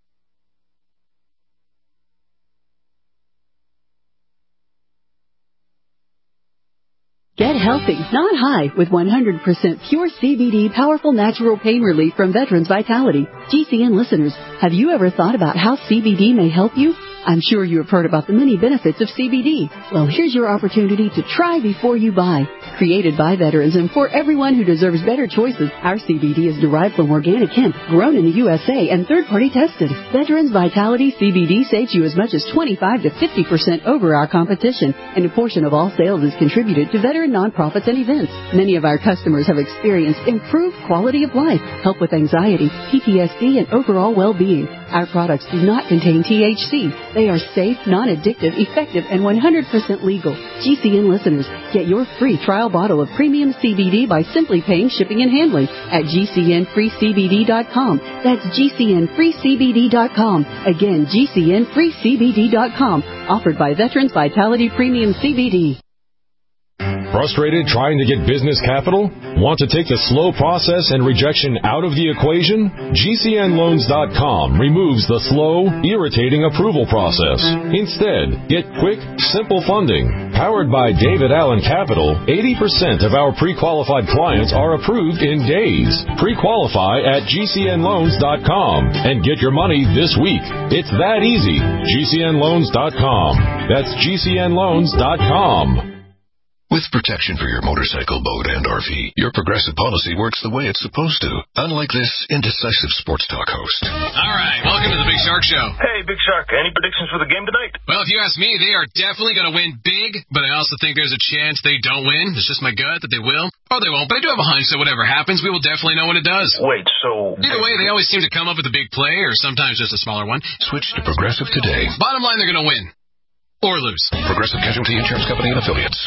Get healthy, not high, with 100% pure CBD powerful natural pain relief from Veterans Vitality. GCN listeners, have you ever thought about how CBD may help you? I'm sure you have heard about the many benefits of CBD. Well, here's your opportunity to try before you buy. Created by veterans and for everyone who deserves better choices, our CBD is derived from organic hemp, grown in the USA, and third-party tested. Veterans Vitality CBD saves you as much as 25 to 50% over our competition, and a portion of all sales is contributed to veteran nonprofits and events. Many of our customers have experienced improved quality of life, help with anxiety, PTSD, and overall well-being. Our products do not contain THC. They are safe, non-addictive, effective, and 100% legal. GCN listeners, get your free trial trial bottle of premium CBD by simply paying shipping and handling at GCNFreeCBD.com. That's GCNFreeCBD.com. Again, GCNFreeCBD.com. Offered by Veterans Vitality Premium CBD. Frustrated trying to get business capital? Want to take the slow process and rejection out of the equation? GCNLoans.com removes the slow, irritating approval process. Instead, get quick, simple funding. Powered by David Allen Capital, 80% of our pre-qualified clients are approved in days. Pre-qualify at GCNLoans.com and get your money this week. It's that easy. GCNLoans.com. That's GCNLoans.com. With protection for your motorcycle, boat, and RV, your Progressive policy works the way it's supposed to, unlike this indecisive sports talk host. All right, welcome to the Big Shark Show. Hey, Big Shark, any predictions for the game tonight? Well, if you ask me, they are definitely going to win big, but I also think there's a chance they don't win. It's just my gut that they will, or they won't, but I do have a hunch that whatever happens, we will definitely know when it does. Wait, so... Either way, they always seem to come up with a big play, or sometimes just a smaller one. Switch to Progressive today. Bottom line, they're going to win. Or lose. Progressive Casualty Insurance Company and Affiliates.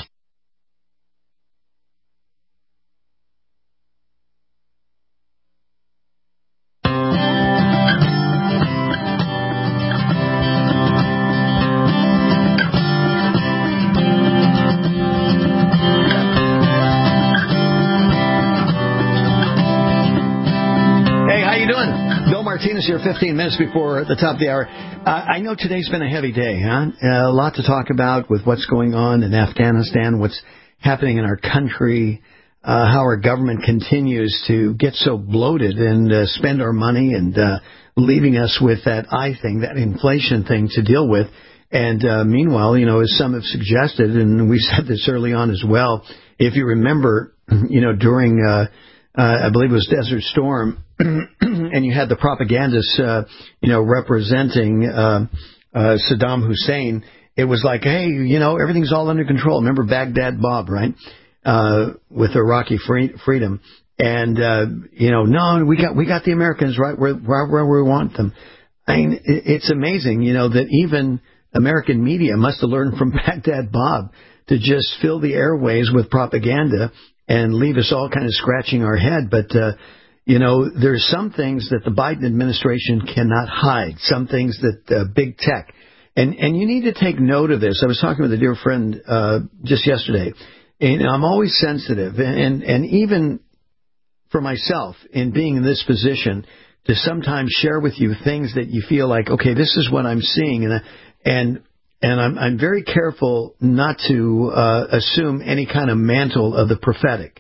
Martinez here, 15 minutes before the top of the hour. I know today's been a heavy day, huh? A lot to talk about with what's going on in Afghanistan, what's happening in our country, how our government continues to get so bloated and spend our money and leaving us with that that inflation thing to deal with. And meanwhile, as some have suggested, and we said this early on as well, if you remember, during, I believe it was Desert Storm, and you had the propagandists, representing Saddam Hussein. It was like, hey, everything's all under control. Remember Baghdad Bob, right? With Iraqi freedom. And, no, we got the Americans right where we want them. I mean, it's amazing, that even American media must have learned from Baghdad Bob to just fill the airways with propaganda and leave us all kind of scratching our head. But, there's some things that the Biden administration cannot hide, some things that big tech. And you need to take note of this. I was talking with a dear friend just yesterday, and I'm always sensitive, and even for myself in being in this position, to sometimes share with you things that you feel like, okay, this is what I'm seeing, and I'm very careful not to assume any kind of mantle of the prophetic.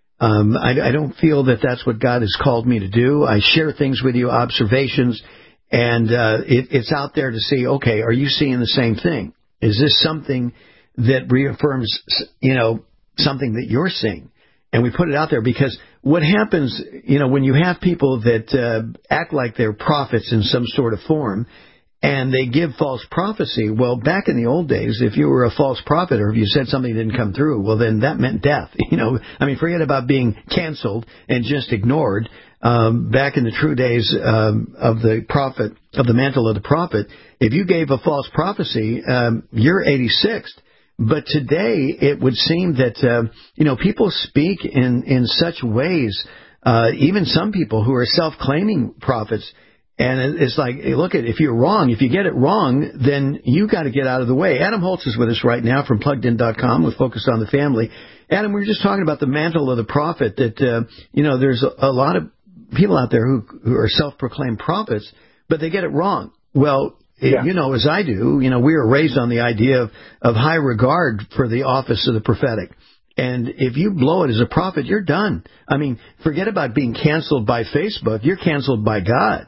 I don't feel that that's what God has called me to do. I share things with you, observations, and it's out there to see, okay, are you seeing the same thing? Is this something that reaffirms, something that you're seeing? And we put it out there because what happens, when you have people that act like they're prophets in some sort of form, and they give false prophecy. Well, back in the old days, if you were a false prophet or if you said something didn't come through, well, then that meant death. Forget about being canceled and just ignored. Back in the true days of the prophet, of the mantle of the prophet, if you gave a false prophecy, you're 86th. But today, it would seem that, people speak in such ways, even some people who are self-claiming prophets. And it's like, hey, look, if you're wrong, if you get it wrong, then you got to get out of the way. Adam Holtz is with us right now from PluggedIn.com with Focus on the Family. Adam, we were just talking about the mantle of the prophet, that, there's a lot of people out there who are self-proclaimed prophets, but they get it wrong. Well, as I do, we were raised on the idea of high regard for the office of the prophetic. And if you blow it as a prophet, you're done. Forget about being canceled by Facebook. You're canceled by God.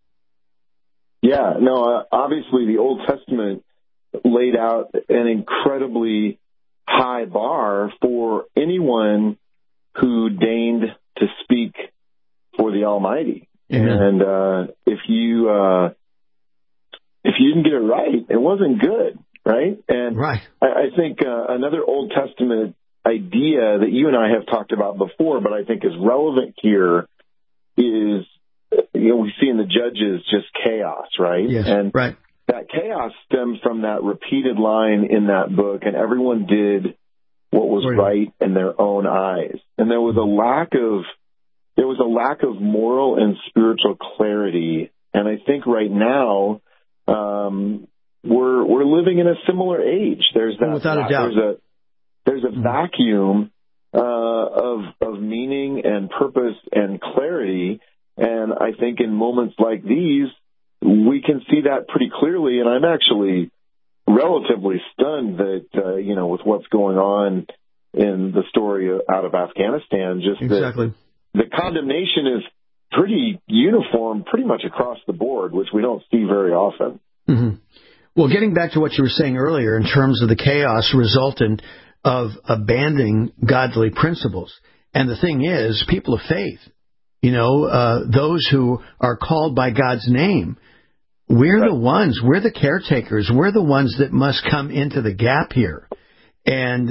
Yeah, no, obviously the Old Testament laid out an incredibly high bar for anyone who deigned to speak for the Almighty. Amen. And if you didn't get it right, it wasn't good, right? And right. I think another Old Testament idea that you and I have talked about before, but I think is relevant here, is we see in the Judges just chaos, right? Yes, and right. That chaos stems from that repeated line in that book, and everyone did what was right in their own eyes. And there was a lack of moral and spiritual clarity. And I think right now, we're living in a similar age. There's that, without a doubt. There's a vacuum of meaning and purpose and clarity. And I think in moments like these, we can see that pretty clearly. And I'm actually relatively stunned that, with what's going on in the story out of Afghanistan, just exactly. The condemnation is pretty uniform, pretty much across the board, which we don't see very often. Mm-hmm. Well, getting back to what you were saying earlier in terms of the chaos resultant of abandoning godly principles. And the thing is, people of faith, those who are called by God's name, we're the caretakers. We're the ones that must come into the gap here and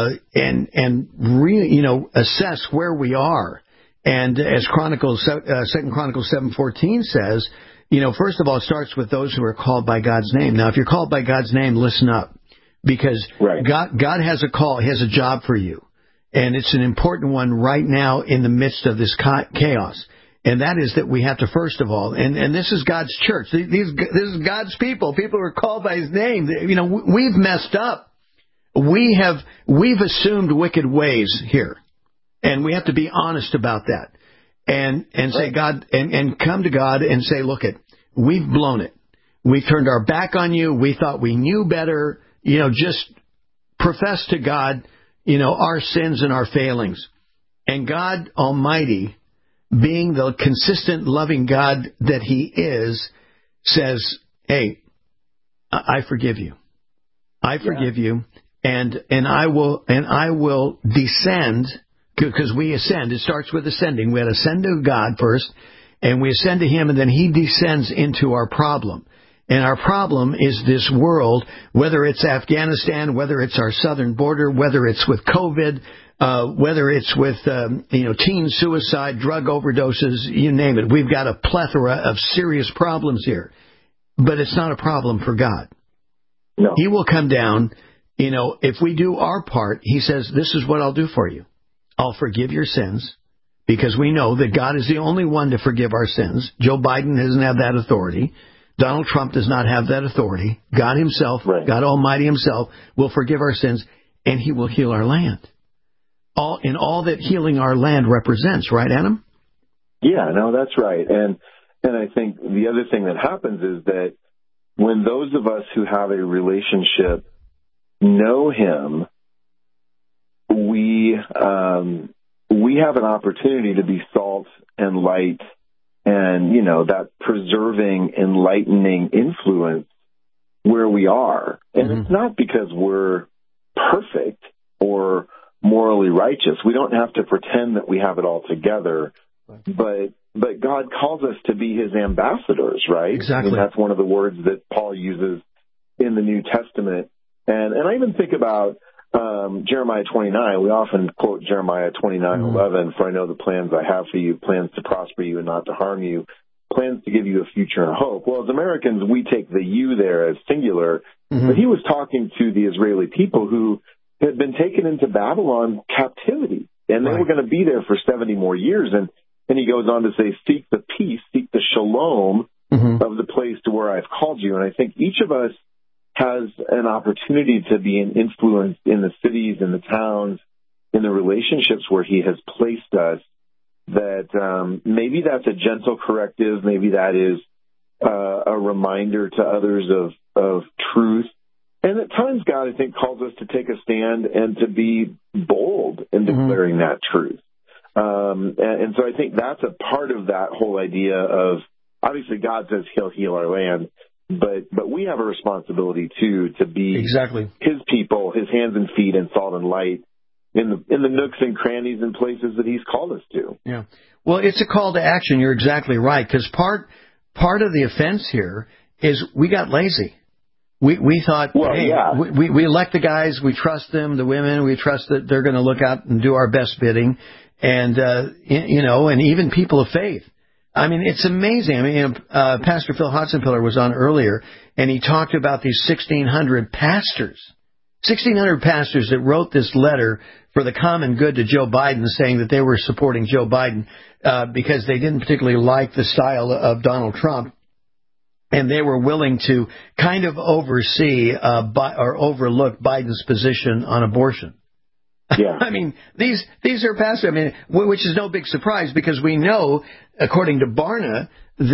really, assess where we are. And as 2 Chronicles 7:14 says, first of all, it starts with those who are called by God's name. Now, if you're called by God's name, listen up, because God has a call, He has a job for you. And it's an important one right now in the midst of this chaos. And that is that we have to, first of all, and this is God's church. This is God's people. People who are called by His name. We've messed up. We've assumed wicked ways here. And we have to be honest about that. And say, God, and come to God and say, look, we've blown it. We turned our back on you. We thought we knew better. Just profess to God, our sins and our failings. And God Almighty, being the consistent, loving God that He is, says, hey, I forgive you. I forgive you. And I will descend, because we ascend. It starts with ascending. We had to ascend to God first, and we ascend to Him, and then He descends into our problem. And our problem is this world, whether it's Afghanistan, whether it's our southern border, whether it's with COVID, whether it's with teen suicide, drug overdoses, you name it. We've got a plethora of serious problems here. But it's not a problem for God. No. He will come down. If we do our part, He says, this is what I'll do for you. I'll forgive your sins, because we know that God is the only one to forgive our sins. Joe Biden doesn't have that authority. Donald Trump does not have that authority. God Himself, God Almighty Himself, will forgive our sins, and He will heal our land. In all that healing our land represents, right, Adam? Yeah, no, that's right. And I think the other thing that happens is that when those of us who have a relationship know Him, we have an opportunity to be salt and light and, that preserving, enlightening influence where we are. And it's not because we're perfect or morally righteous. We don't have to pretend that we have it all together, but God calls us to be His ambassadors, right? Exactly. And that's one of the words that Paul uses in the New Testament. And I even think about Jeremiah 29. We often quote Jeremiah 29:11, for I know the plans I have for you, plans to prosper you and not to harm you, plans to give you a future and a hope. Well, as Americans, we take the you there as singular, but he was talking to the Israeli people who had been taken into Babylon captivity, and they were going to be there for 70 more years. And he goes on to say, seek the peace, seek the shalom of the place to where I've called you. And I think each of us has an opportunity to be an influence in the cities, in the towns, in the relationships where He has placed us, that maybe that's a gentle corrective, maybe that is a reminder to others of truth. And at times, God, I think, calls us to take a stand and to be bold in declaring that truth. And so I think that's a part of that whole idea of, obviously, God says He'll heal our land, but we have a responsibility, too, to be His people, His hands and feet and salt and light in the nooks and crannies and places that He's called us to. Yeah. Well, it's a call to action. You're exactly right, because part of the offense here is we got lazy. We thought, we elect the guys, we trust them, the women, we trust that they're going to look out and do our best bidding, and and even people of faith. I mean, it's amazing. I mean, Pastor Phil Hotzenpiller was on earlier, and he talked about these 1,600 pastors. 1,600 pastors that wrote this letter for the common good to Joe Biden, saying that they were supporting Joe Biden because they didn't particularly like the style of Donald Trump. And they were willing to kind of oversee or overlook Biden's position on abortion. Yeah. I mean, these are pastors. I mean, which is no big surprise because we know, according to Barna,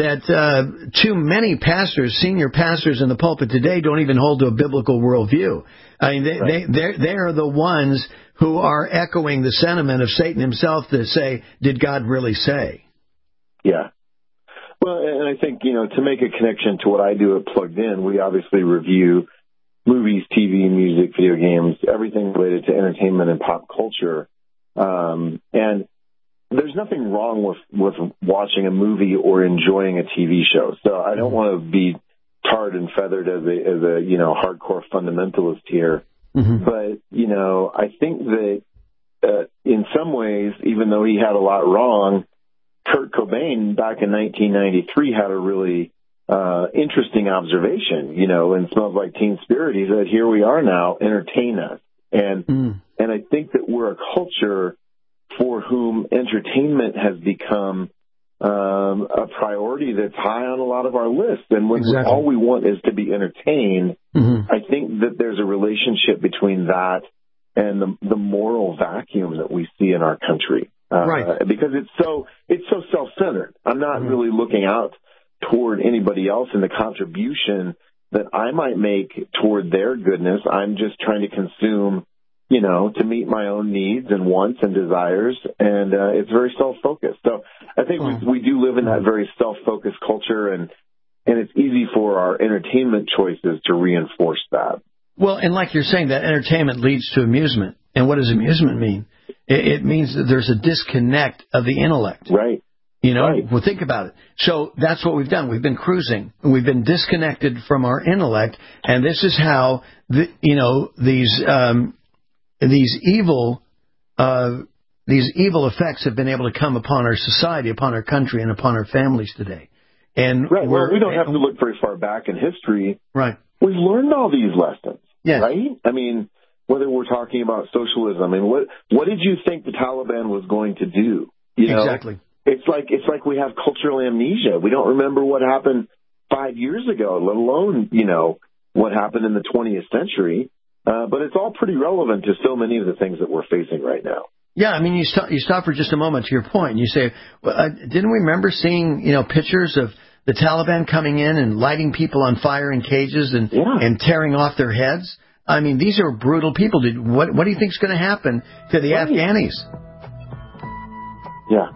that too many pastors, senior pastors in the pulpit today, don't even hold to a biblical worldview. I mean, they are the ones who are echoing the sentiment of Satan himself to say, "Did God really say?" Yeah. Well, and I think, to make a connection to what I do at Plugged In, we obviously review movies, TV, music, video games, everything related to entertainment and pop culture. And there's nothing wrong with watching a movie or enjoying a TV show. So I don't want to be tarred and feathered as a hardcore fundamentalist here. Mm-hmm. But, I think that in some ways, even though he had a lot wrong, Kurt Cobain back in 1993 had a really interesting observation, in Smells Like Teen Spirit. He said, "Here we are now, entertain us." And I think that we're a culture for whom entertainment has become a priority that's high on a lot of our lists. And when all we want is to be entertained, I think that there's a relationship between that and the moral vacuum that we see in our country. Right. Because it's so self-centered. I'm not really looking out toward anybody else in the contribution that I might make toward their goodness. I'm just trying to consume, to meet my own needs and wants and desires. And it's very self-focused. So I think we do live in that very self-focused culture, and it's easy for our entertainment choices to reinforce that. Well, and like you're saying, that entertainment leads to amusement. And what does amusement mean? It means that there's a disconnect of the intellect. Right. Well, think about it. So that's what we've done. We've been cruising. We've been disconnected from our intellect, and this is how these evil effects have been able to come upon our society, upon our country, and upon our families today. And we don't have to look very far back in history. Right. We've learned all these lessons. Yes. Right? I mean, whether we're talking about socialism, I mean, what did you think the Taliban was going to do? Exactly. It's like we have cultural amnesia. We don't remember what happened 5 years ago, let alone, what happened in the 20th century. But it's all pretty relevant to so many of the things that we're facing right now. Yeah, I mean, you stop for just a moment to your point. You say, didn't we remember seeing, pictures of the Taliban coming in and lighting people on fire in cages and tearing off their heads? I mean, these are brutal people. What do you think is going to happen to the Afghanis? Yeah.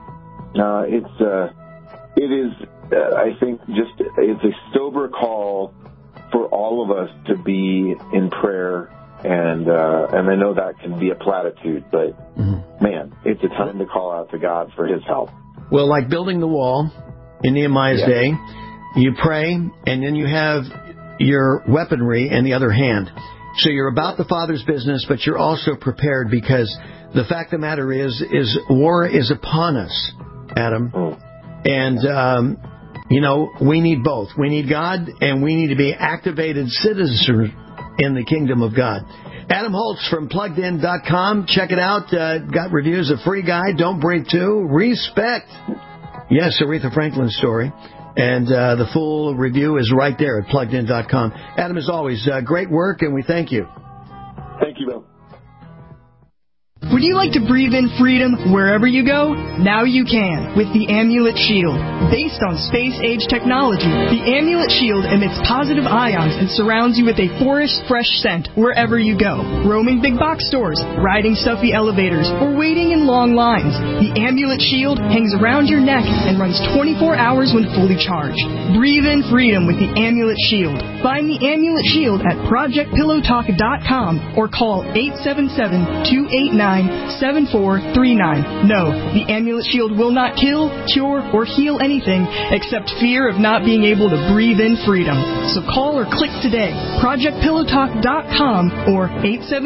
It is, I think, it's a sober call for all of us to be in prayer, and I know that can be a platitude, but man, it's a time to call out to God for His help. Well, like building the wall in Nehemiah's day, you pray, and then you have your weaponry in the other hand. So you're about the Father's business, but you're also prepared, because the fact of the matter is war is upon us, Adam. And, we need both. We need God, and we need to be activated citizens in the kingdom of God. Adam Holtz from PluggedIn.com. Check it out. Got reviews, a free guide. Don't Breathe 2. Respect. Yes, Aretha Franklin's story. And the full review is right there at PluggedIn.com. Adam, as always, great work, and we thank you. Thank you, Bill. Would you like to breathe in freedom wherever you go? Now you can with the Amulet Shield. Based on space-age technology, the Amulet Shield emits positive ions and surrounds you with a forest-fresh scent wherever you go. Roaming big box stores, riding stuffy elevators, or waiting in long lines, the Amulet Shield hangs around your neck and runs 24 hours when fully charged. Breathe in freedom with the Amulet Shield. Find the Amulet Shield at ProjectPillowTalk.com or call 877-289 888-289-7439. No, the Amulet Shield will not kill, cure, or heal anything except fear of not being able to breathe in freedom. So call or click today. ProjectPillowTalk.com or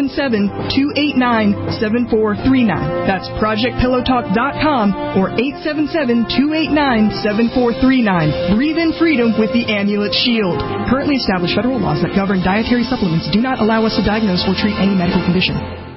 877-289-7439. That's ProjectPillowTalk.com or 877-289-7439. Breathe in freedom with the Amulet Shield. Currently established federal laws that govern dietary supplements do not allow us to diagnose or treat any medical condition.